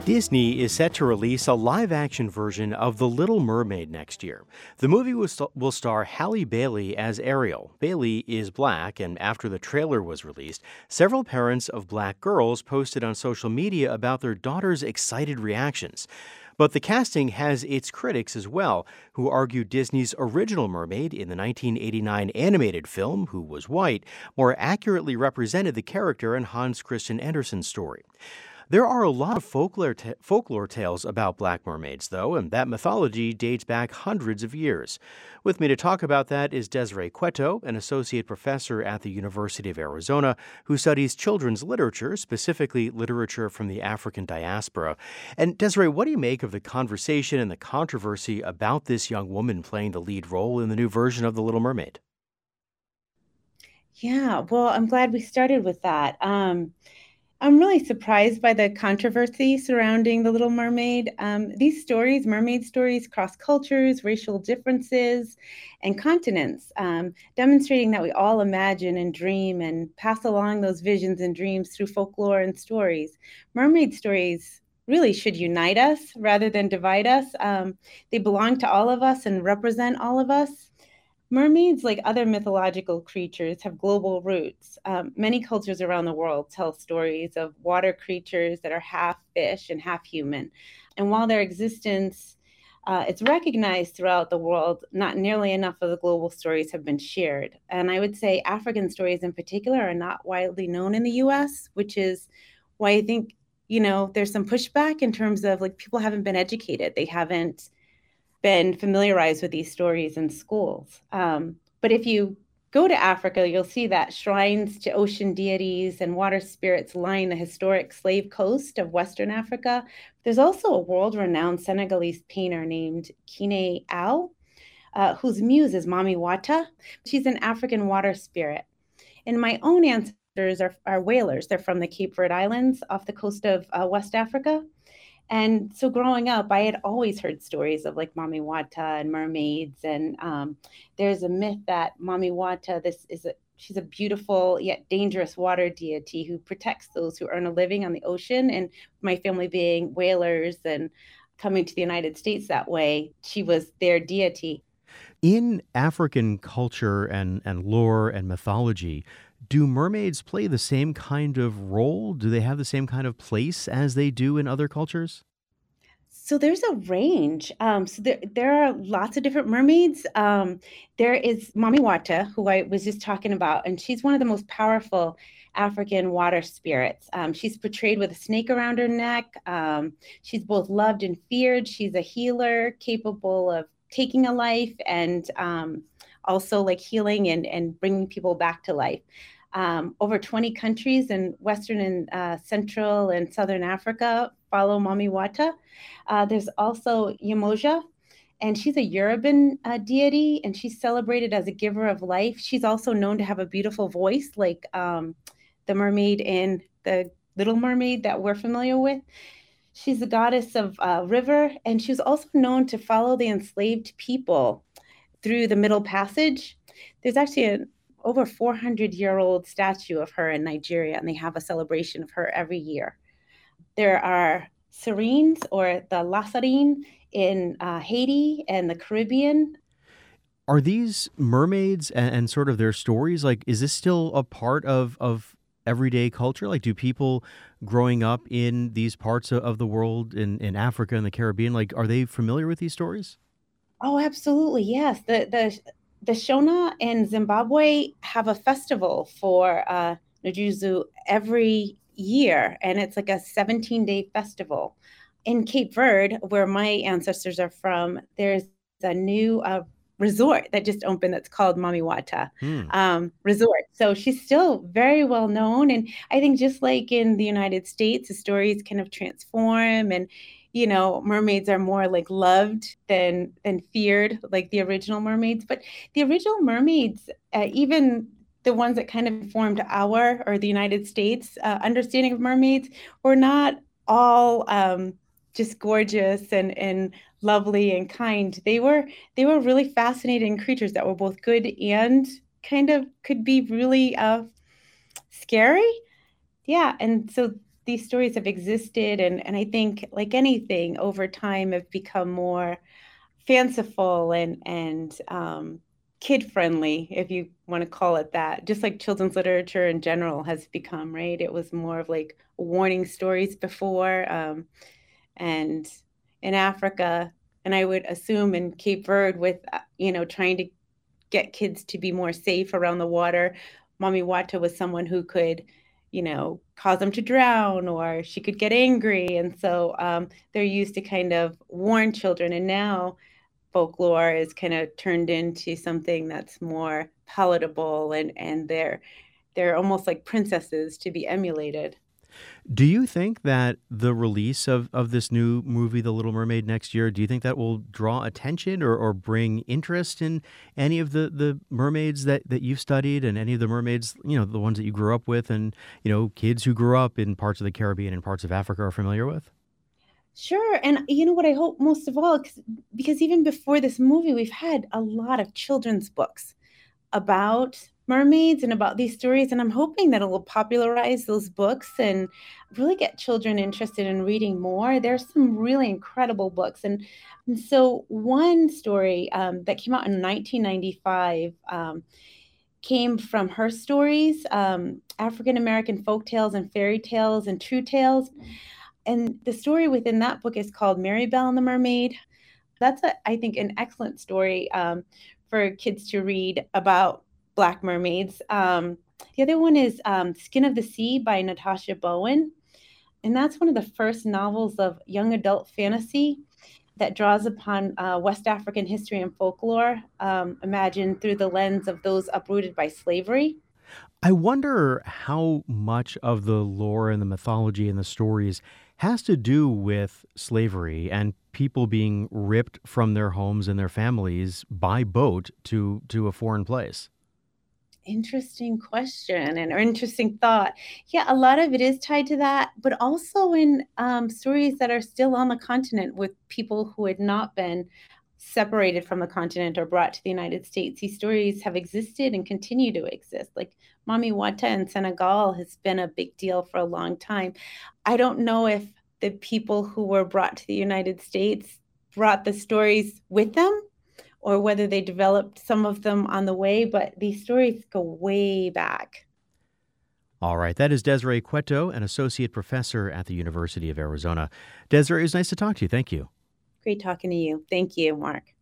Disney is set to release a live action version of The Little Mermaid next year. The movie will star Halle Bailey as Ariel. Bailey is black, and after the trailer was released, several parents of black girls posted on social media about their daughters' excited reactions. But the casting has its critics as well, who argue Disney's original mermaid in the 1989 animated film, who was white, more accurately represented the character in Hans Christian Andersen's story. There are a lot of folklore tales about black mermaids, though, and that mythology dates back hundreds of years. With me to talk about that is Desiree Cueto, an associate professor at the University of Arizona who studies children's literature, specifically literature from the African diaspora. And Desiree, what do you make of the conversation and the controversy about this young woman playing the lead role in the new version of The Little Mermaid? Yeah, well, I'm glad we started with that. I'm really surprised by the controversy surrounding The Little Mermaid. These stories, mermaid stories, cross cultures, racial differences, and continents, demonstrating that we all imagine and dream and pass along those visions and dreams through folklore and stories. Mermaid stories really should unite us rather than divide us. They belong to all of us and represent all of us. Mermaids, like other mythological creatures, have global roots. Many cultures around the world tell stories of water creatures that are half fish and half human. And while their existence is recognized throughout the world, not nearly enough of the global stories have been shared. And I would say African stories in particular are not widely known in the US, which is why I think, there's some pushback in terms of like people haven't been educated. They haven't been familiarized with these stories in schools. But if you go to Africa, you'll see that shrines to ocean deities and water spirits line the historic slave coast of Western Africa. There's also a world-renowned Senegalese painter named Kine Ao, whose muse is Mami Wata. She's an African water spirit. And my own ancestors are whalers. They're from the Cape Verde Islands off the coast of West Africa. And so growing up, I had always heard stories of like Mami Wata and mermaids. And there's a myth that Mami Wata, she's a beautiful yet dangerous water deity who protects those who earn a living on the ocean. And my family being whalers and coming to the United States that way, she was their deity. In African culture and lore and mythology, do mermaids play the same kind of role? Do they have the same kind of place as they do in other cultures? So there's a range. So there are lots of different mermaids. There is Mami Wata, who I was just talking about, and she's one of the most powerful African water spirits. She's portrayed with a snake around her neck. She's both loved and feared. She's a healer capable of taking a life and also like healing and bringing people back to life. Over 20 countries in Western and Central and Southern Africa follow Mami Wata. There's also Yamoja, and she's a Yoruban deity, and she's celebrated as a giver of life. She's also known to have a beautiful voice, like the mermaid in the Little Mermaid that we're familiar with. She's the goddess of river, and she was also known to follow the enslaved people through the Middle Passage. There's actually an over 400-year-old statue of her in Nigeria, and they have a celebration of her every year. There are Sirens or the La Sirene in Haiti and the Caribbean. Are these mermaids and sort of their stories, like, is this still a part of everyday culture? Like, do people growing up in these parts of the world in Africa and the Caribbean, like, are they familiar with these stories? Oh, absolutely, yes. The Shona in Zimbabwe have a festival for Njuzu every year, and it's like a 17-day festival. In Cape Verde, where my ancestors are from, there's a new resort that just opened that's called Mami Wata Hmm. Resort. So she's still very well known. And I think just like in the United States, the stories kind of transform and mermaids are more like loved than feared, like the original mermaids. But the original mermaids, even the ones that kind of formed our or the United States understanding of mermaids, were not all just gorgeous and lovely and kind. They were really fascinating creatures that were both good and kind of could be really scary. Yeah, and so these stories have existed, and I think, like anything, over time have become more fanciful and kid friendly, if you want to call it that. Just like children's literature in general has become, right? It was more of like warning stories before, and in Africa, and I would assume in Cape Verde, with trying to get kids to be more safe around the water. Mommy Wata was someone who could, cause them to drown, or she could get angry. And so they're used to kind of warn children. And now folklore is kind of turned into something that's more palatable, and they're almost like princesses to be emulated. Do you think that the release of this new movie, The Little Mermaid, next year, do you think that will draw attention or bring interest in any of the mermaids that you've studied, and any of the mermaids, the ones that you grew up with, and, kids who grew up in parts of the Caribbean and parts of Africa are familiar with? Sure. And you know what I hope most of all, because even before this movie, we've had a lot of children's books about mermaids and about these stories. And I'm hoping that it will popularize those books and really get children interested in reading more. There's some really incredible books. And so, one story that came out in 1995 came from her stories, African American folk tales and fairy tales and true tales. And the story within that book is called Mary Bell and the Mermaid. That's, I think, an excellent story for kids to read about Black mermaids. The other one is Skin of the Sea by Natasha Bowen. And that's one of the first novels of young adult fantasy that draws upon West African history and folklore, imagined through the lens of those uprooted by slavery. I wonder how much of the lore and the mythology and the stories has to do with slavery and people being ripped from their homes and their families by boat to a foreign place. Interesting question and or interesting thought. Yeah, a lot of it is tied to that, but also in stories that are still on the continent with people who had not been separated from the continent or brought to the United States. These stories have existed and continue to exist. Like Mami Wata in Senegal has been a big deal for a long time. I don't know if the people who were brought to the United States brought the stories with them, or whether they developed some of them on the way, but these stories go way back. All right. That is Desiree Cueto, an associate professor at the University of Arizona. Desiree, it was nice to talk to you. Thank you. Great talking to you. Thank you, Mark.